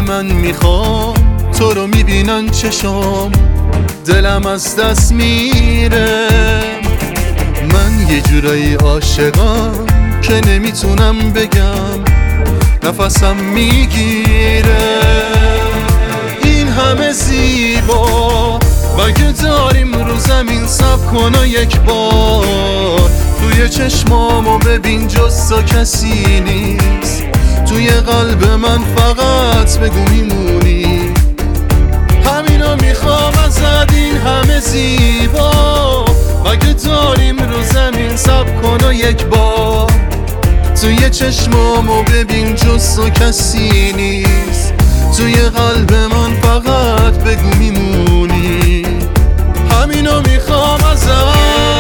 من میخوام تو رو میبینن چشام، دلم از دست میره. من یه جورایی عاشقم که نمیتونم بگم، نفسم میگیره. این همه زیبا مگه داریم رو زمین؟ صبر کن و یک بار توی چشمامو ببین، جز تو کسی نیست. توی قلب من فقط بگو میمونی، همینو میخوام ازت. این همه زیبا مگه داریم رو زمین؟ صبر کن و یک بار توی چشمامو ببین، جز تو کسی نیست. توی قلب من فقط بگو میمونی، همینو میخوام ازت.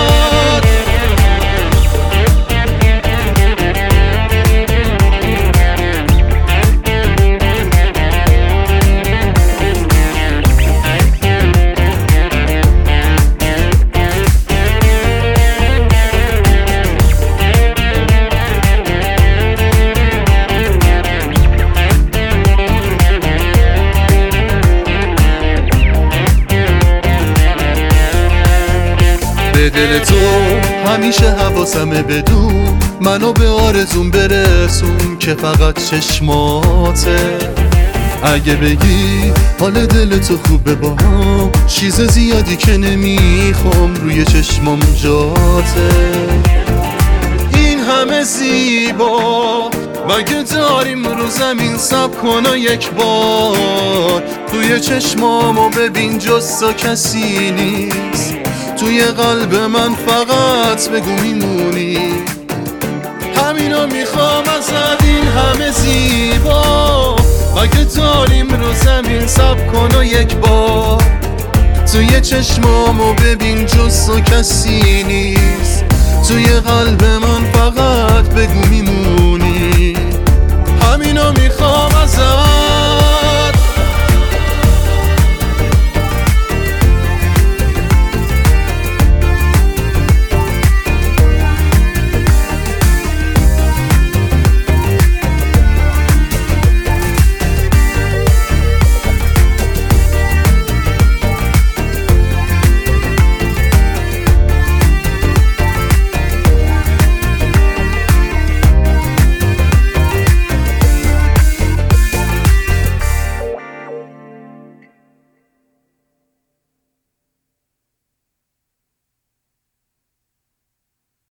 به دل تو همیشه حواسمه، بدون منو به آرزون برسون که فقط چشماته. اگه بگی حال دل تو خوبه باهم، چیز زیادی که نمیخوام روی چشمام جاته. این همه زیبا مگه داریم رو زمین؟ صبر کن و یک بار توی چشمامو ببین، جز تو کسی نیست. توی قلب من فقط بگو میمونی، همینو میخوام ازت. این همه زیبا مگه داریم رو زمین؟ صبر کن و یک بار توی چشمامو ببین، جز تو کسی نیست. توی قلب من فقط بگو میمونی، همینو میخوام ازت.